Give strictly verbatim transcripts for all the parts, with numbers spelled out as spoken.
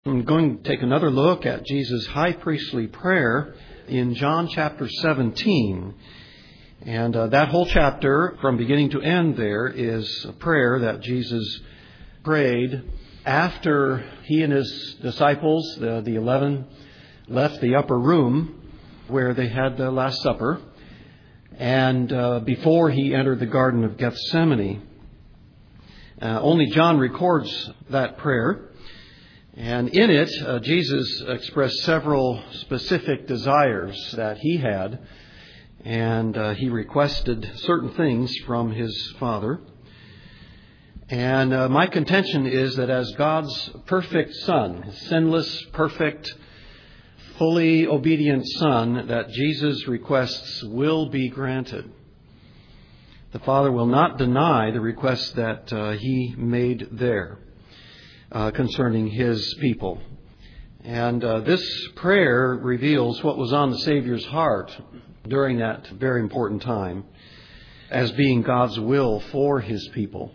I'm going to take another look at Jesus' high priestly prayer in John chapter seventeen. And uh, that whole chapter, from beginning to end there, is a prayer that Jesus prayed after he and his disciples, the, the eleven, left the upper room where they had the Last Supper, and uh, before he entered the Garden of Gethsemane. Uh, only John records that prayer. And in it, uh, Jesus expressed several specific desires that he had, and uh, he requested certain things from his Father. And uh, my contention is that as God's perfect Son, sinless, perfect, fully obedient Son, that Jesus' requests will be granted. The Father will not deny the requests that uh, he made there. Uh, concerning his people. And uh, this prayer reveals what was on the Savior's heart during that very important time as being God's will for his people.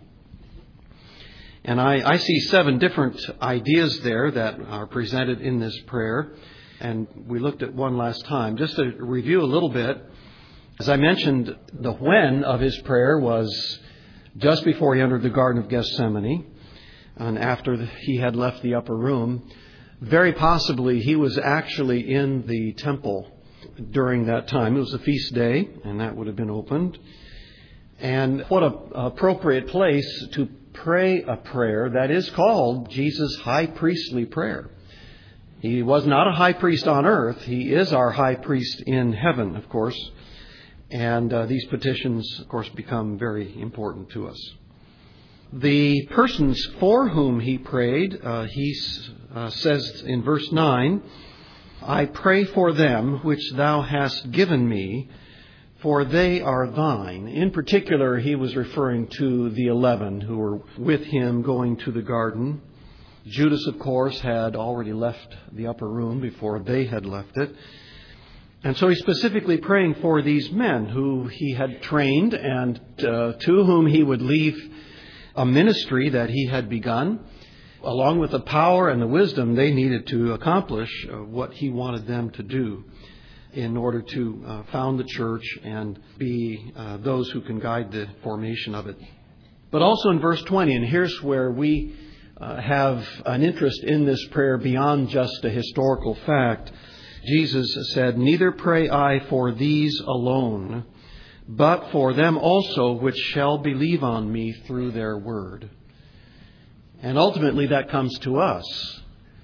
And I, I see seven different ideas there that are presented in this prayer. And we looked at one last time. Just to review a little bit, as I mentioned, the when of his prayer was just before he entered the Garden of Gethsemane. And after he had left the upper room, very possibly he was actually in the temple during that time. It was a feast day, and that would have been opened. And what an appropriate place to pray a prayer that is called Jesus' high priestly prayer. He was not a high priest on earth. He is our high priest in heaven, of course. And uh, these petitions, of course, become very important to us. The persons for whom he prayed, uh, he uh, says in verse nine, I pray for them which thou hast given me, for they are thine. In particular, he was referring to the eleven who were with him going to the garden. Judas, of course, had already left the upper room before they had left it. And so he's specifically praying for these men who he had trained and uh, to whom he would leave a ministry that he had begun, along with the power and the wisdom they needed to accomplish uh, what he wanted them to do in order to uh, found the church and be uh, those who can guide the formation of it. But also in verse twenty, and here's where we uh, have an interest in this prayer beyond just a historical fact. Jesus said, neither pray I for these alone, but for them also which shall believe on me through their word. And ultimately that comes to us.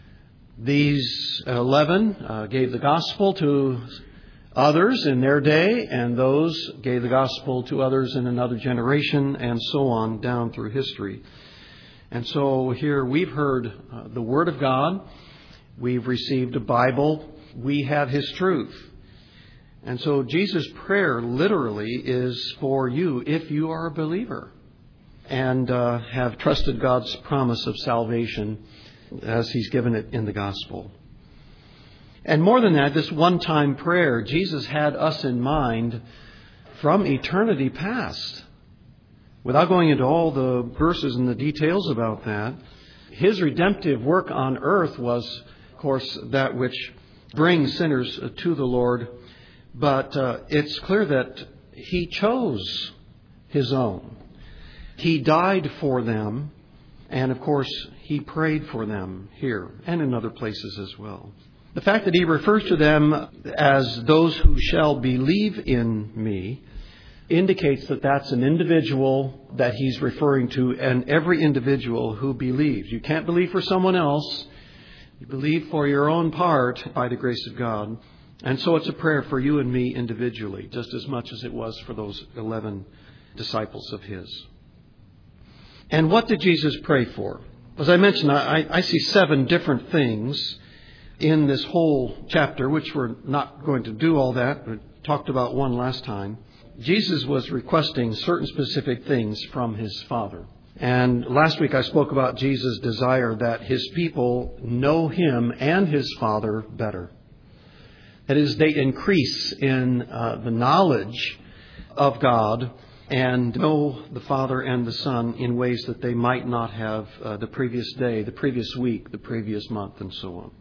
These eleven uh, gave the gospel to others in their day, and those gave the gospel to others in another generation, and so on down through history. And so here we've heard uh, the word of God. We've received a Bible. We have his truth. And so Jesus' prayer literally is for you if you are a believer and uh, have trusted God's promise of salvation as he's given it in the gospel. And more than that, this one-time prayer, Jesus had us in mind from eternity past. Without going into all the verses and the details about that, his redemptive work on earth was, of course, that which brings sinners to the Lord. But uh, it's clear that he chose his own. He died for them. And, of course, he prayed for them here and in other places as well. The fact that he refers to them as those who shall believe in me indicates that that's an individual that he's referring to, and every individual who believes. You can't believe for someone else. You believe for your own part by the grace of God. And so it's a prayer for you and me individually, just as much as it was for those eleven disciples of his. And what did Jesus pray for? As I mentioned, I, I see seven different things in this whole chapter, which we're not going to do all that. We talked about one last time. Jesus was requesting certain specific things from his Father. And last week I spoke about Jesus' desire that his people know him and his Father better. That is, they increase in uh, the knowledge of God and know the Father and the Son in ways that they might not have uh, the previous day, the previous week, the previous month, and so on.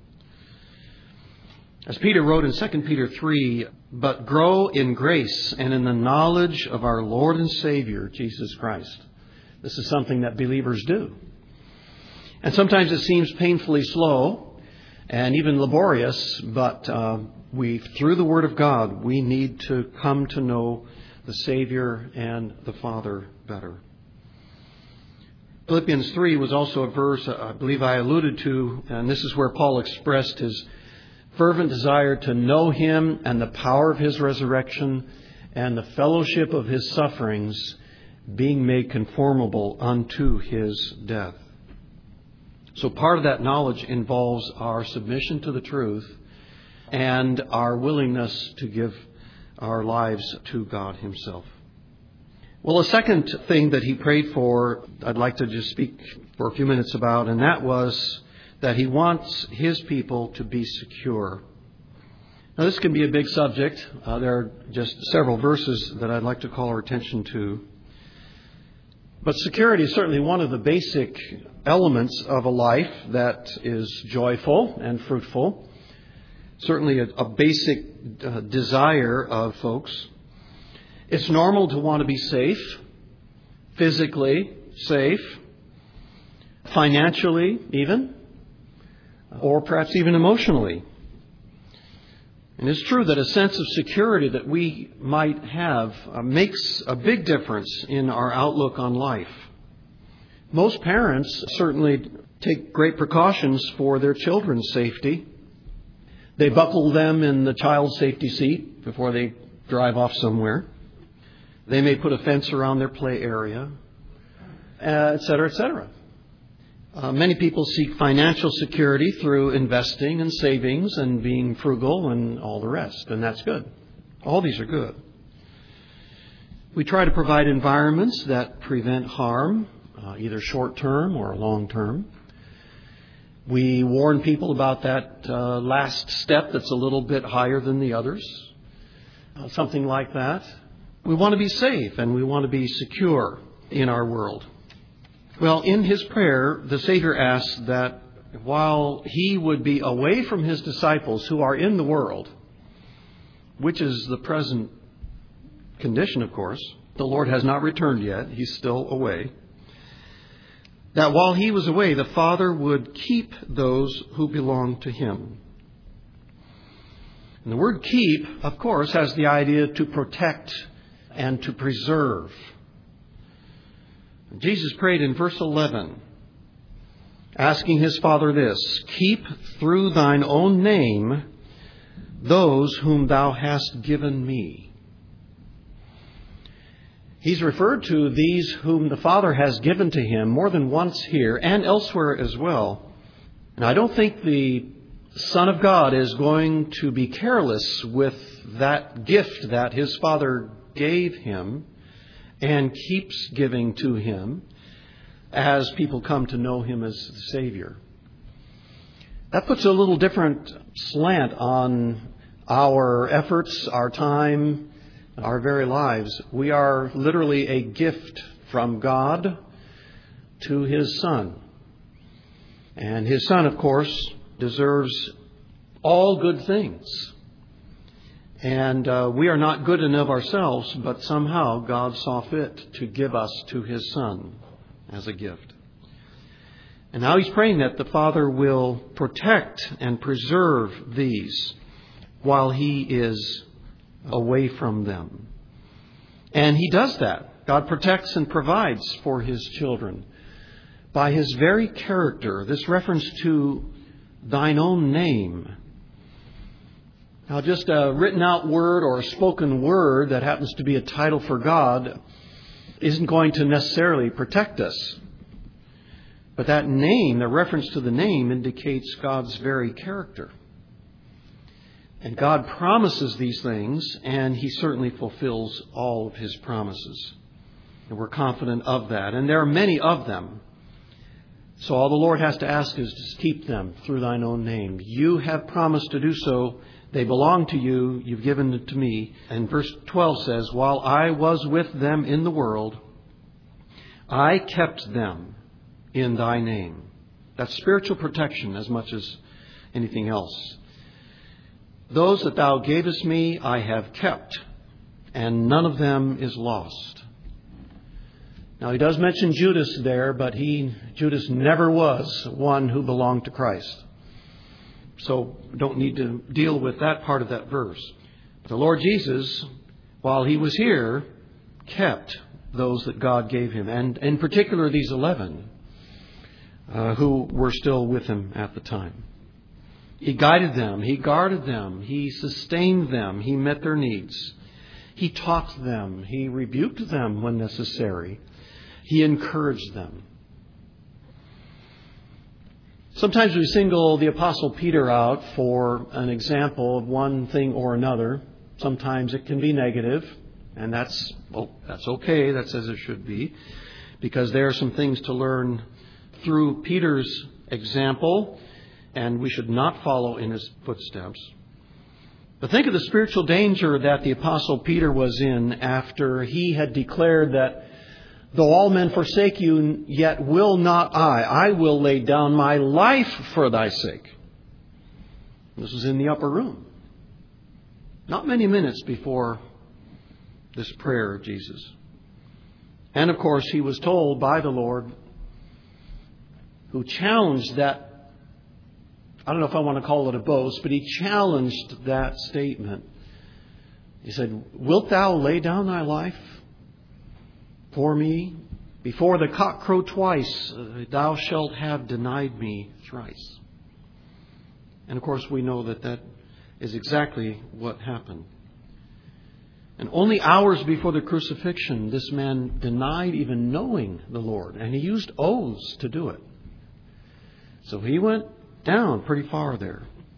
As Peter wrote in Second Peter three, but grow in grace and in the knowledge of our Lord and Savior, Jesus Christ. This is something that believers do. And sometimes it seems painfully slow and even laborious, but uh, we, through the Word of God, we need to come to know the Savior and the Father better. Philippians three was also a verse I believe I alluded to, and this is where Paul expressed his fervent desire to know Him and the power of His resurrection and the fellowship of His sufferings, being made conformable unto His death. So part of that knowledge involves our submission to the truth and our willingness to give our lives to God Himself. Well, a second thing that he prayed for, I'd like to just speak for a few minutes about, and that was that he wants his people to be secure. Now, this can be a big subject. Uh, there are just several verses that I'd like to call our attention to. But security is certainly one of the basic elements of a life that is joyful and fruitful. Certainly a, a basic uh, desire of folks. It's normal to want to be safe, physically safe, financially even, or perhaps even emotionally. And it's true that a sense of security that we might have uh, makes a big difference in our outlook on life. Most parents certainly take great precautions for their children's safety. They buckle them in the child's safety seat before they drive off somewhere. They may put a fence around their play area, uh, et cetera, et cetera. Uh, many people seek financial security through investing and savings and being frugal and all the rest, and that's good. All these are good. We try to provide environments that prevent harm, uh, either short-term or long-term. We warn people about that uh, last step that's a little bit higher than the others, uh, something like that. We want to be safe and we want to be secure in our world. Well, in his prayer, the Savior asked that while he would be away from his disciples who are in the world, which is the present condition, of course, the Lord has not returned yet, he's still away, that while he was away, the Father would keep those who belong to him. And the word keep, of course, has the idea to protect and to preserve. Jesus prayed in verse eleven, asking his Father this, keep through thine own name those whom thou hast given me. He's referred to these whom the Father has given to him more than once here and elsewhere as well. And I don't think the Son of God is going to be careless with that gift that his Father gave him and keeps giving to him as people come to know him as the Savior. That puts a little different slant on our efforts, our time, our very lives. We are literally a gift from God to his Son. And his Son, of course, deserves all good things. And uh, we are not good enough ourselves, but somehow God saw fit to give us to his Son as a gift. And now he's praying that the Father will protect and preserve these while he is away from them. And he does that. God protects and provides for his children by his very character. This reference to thine own name. Now, just a written out word or a spoken word that happens to be a title for God isn't going to necessarily protect us. But that name, the reference to the name, indicates God's very character. And God promises these things, and he certainly fulfills all of his promises. And we're confident of that. And there are many of them. So all the Lord has to ask is to keep them through thine own name. You have promised to do so. They belong to you. You've given it to me. And verse twelve says, while I was with them in the world, I kept them in thy name. That's spiritual protection as much as anything else. Those that thou gavest me, I have kept, and none of them is lost. Now, he does mention Judas there, but he, Judas never was one who belonged to Christ. So, don't need to deal with that part of that verse. The Lord Jesus, while he was here, kept those that God gave him, and in particular these eleven uh, who were still with him at the time. He guided them. He guarded them. He sustained them. He met their needs. He taught them. He rebuked them when necessary. He encouraged them. Sometimes we single the Apostle Peter out for an example of one thing or another. Sometimes it can be negative, and that's well, that's okay. That's as it should be, because there are some things to learn through Peter's example, and we should not follow in his footsteps. But think of the spiritual danger that the Apostle Peter was in after he had declared that though all men forsake you, yet will not I. I will lay down my life for thy sake. This was in the upper room. Not many minutes before this prayer of Jesus. And of course, he was told by the Lord, who challenged that, I don't know if I want to call it a boast, but he challenged that statement. He said, wilt thou lay down thy life for me? Before the cock crow twice, uh, thou shalt have denied me thrice. And of course, we know that that is exactly what happened. And only hours before the crucifixion, this man denied even knowing the Lord. And he used oaths to do it. So he went down pretty far there.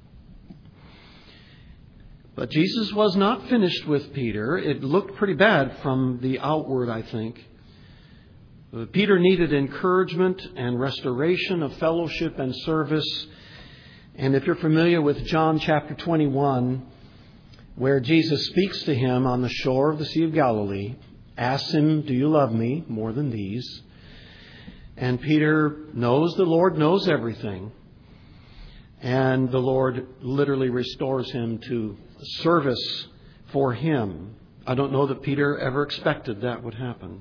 But Jesus was not finished with Peter. It looked pretty bad from the outward, I think. Peter needed encouragement and restoration of fellowship and service. And if you're familiar with John chapter twenty-one, where Jesus speaks to him on the shore of the Sea of Galilee, asks him, do you love me more than these? And Peter knows the Lord knows everything. And the Lord literally restores him to service for him. I don't know that Peter ever expected that would happen.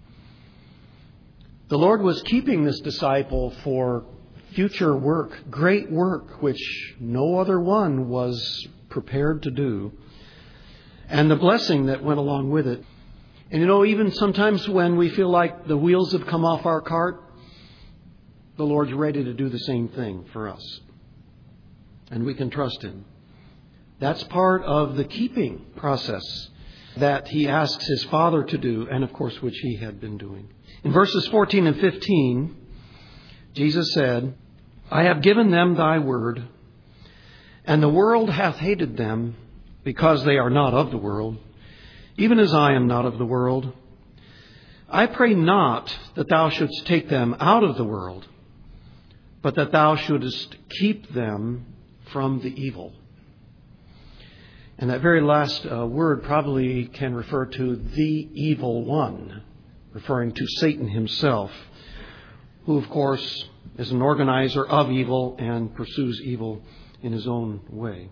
The Lord was keeping this disciple for future work, great work, which no other one was prepared to do, and the blessing that went along with it. And you know, even sometimes when we feel like the wheels have come off our cart, the Lord's ready to do the same thing for us. And we can trust Him. That's part of the keeping process that He asks His Father to do, and of course, which He had been doing. In verses fourteen and fifteen, Jesus said, I have given them thy word, and the world hath hated them, because they are not of the world, even as I am not of the world. I pray not that thou shouldst take them out of the world, but that thou shouldest keep them from the evil. And that very last uh, word probably can refer to the evil one, referring to Satan himself, who, of course, is an organizer of evil and pursues evil in his own way.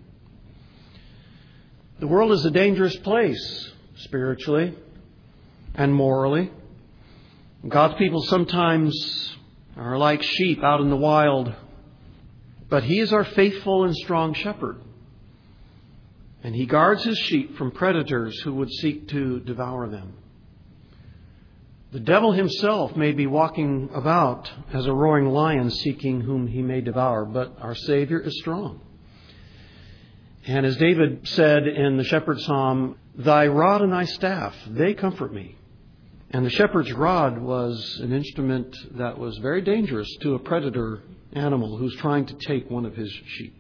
The world is a dangerous place, spiritually and morally. God's people sometimes are like sheep out in the wild, but He is our faithful and strong shepherd. And He guards His sheep from predators who would seek to devour them. The devil himself may be walking about as a roaring lion seeking whom he may devour, but our Savior is strong. And as David said in the shepherd's psalm, thy rod and thy staff, they comfort me. And the shepherd's rod was an instrument that was very dangerous to a predator animal who's trying to take one of his sheep.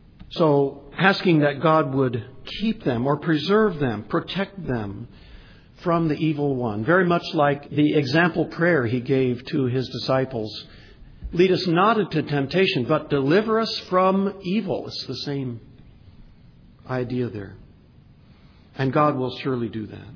So asking that God would keep them or preserve them, protect them from the evil one. Very much like the example prayer he gave to his disciples. Lead us not into temptation, but deliver us from evil. It's the same idea there. And God will surely do that.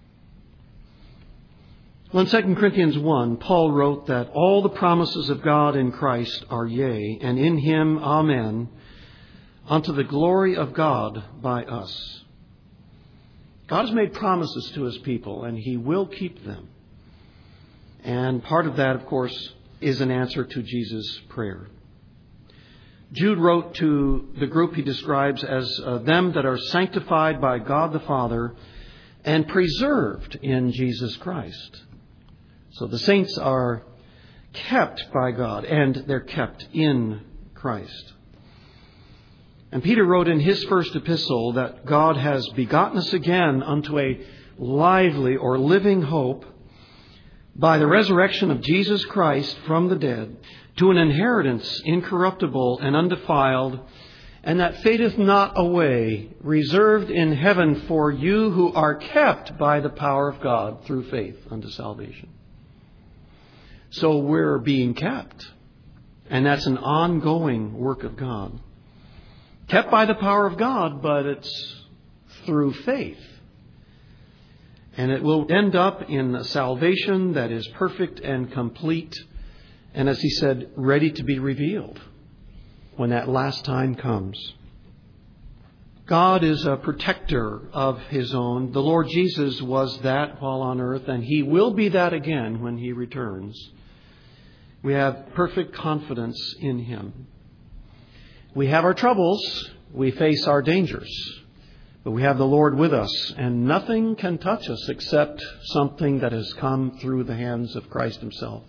Well, in Second Corinthians one, Paul wrote that all the promises of God in Christ are yea, and in Him amen, unto the glory of God by us. God has made promises to His people, and He will keep them. And part of that, of course, is an answer to Jesus' prayer. Jude wrote to the group he describes as uh, them that are sanctified by God the Father and preserved in Jesus Christ. So the saints are kept by God, and they're kept in Christ. And Peter wrote in his first epistle that God has begotten us again unto a lively or living hope by the resurrection of Jesus Christ from the dead, to an inheritance incorruptible and undefiled, and that fadeth not away, reserved in heaven for you who are kept by the power of God through faith unto salvation. So we're being kept. And that's an ongoing work of God. Kept by the power of God, but it's through faith. And it will end up in a salvation that is perfect and complete. And as he said, ready to be revealed when that last time comes. God is a protector of His own. The Lord Jesus was that while on earth, and He will be that again when He returns. We have perfect confidence in Him. We have our troubles. We face our dangers. But we have the Lord with us, and nothing can touch us except something that has come through the hands of Christ Himself.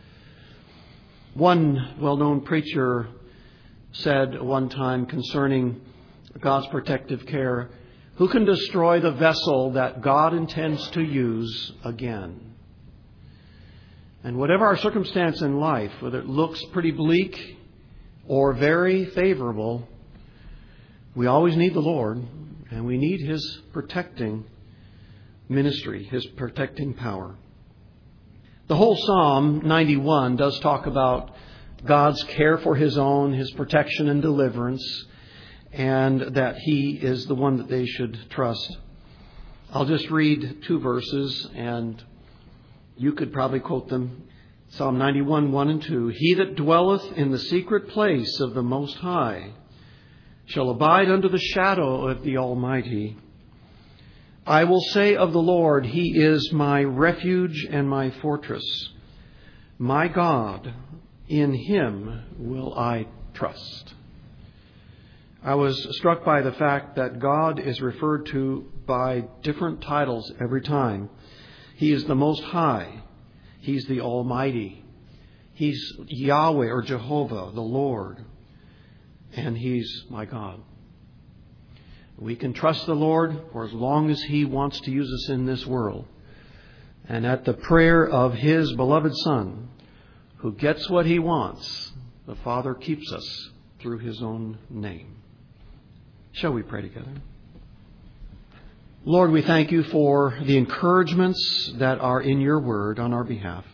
One well-known preacher said one time concerning God's protective care, who can destroy the vessel that God intends to use again? And whatever our circumstance in life, whether it looks pretty bleak or very favorable, we always need the Lord, and we need His protecting ministry, His protecting power. The whole Psalm ninety-one does talk about God's care for His own, His protection and deliverance, and that He is the one that they should trust. I'll just read two verses, and you could probably quote them. Psalm ninety-one, one and two. He that dwelleth in the secret place of the Most High shall abide under the shadow of the Almighty. I will say of the Lord, He is my refuge and my fortress. My God, in Him will I trust. I was struck by the fact that God is referred to by different titles every time. He is the Most High. He's the Almighty. He's Yahweh or Jehovah, the Lord. And He's my God. We can trust the Lord for as long as He wants to use us in this world. And at the prayer of His beloved Son, who gets what He wants, the Father keeps us through His own name. Shall we pray together? Lord, we thank You for the encouragements that are in Your word on our behalf.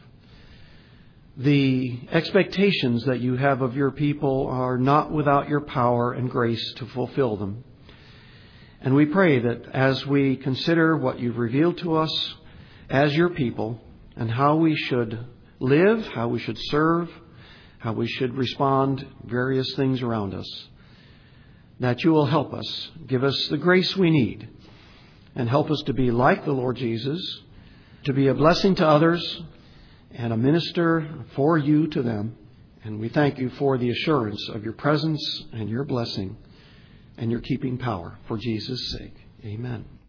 The expectations that You have of Your people are not without Your power and grace to fulfill them. And we pray that as we consider what You've revealed to us as Your people and how we should live, how we should serve, how we should respond to various things around us, that You will help us, give us the grace we need, and help us to be like the Lord Jesus, to be a blessing to others and a minister for You to them. And we thank You for the assurance of Your presence and Your blessing and Your keeping power. For Jesus' sake, amen.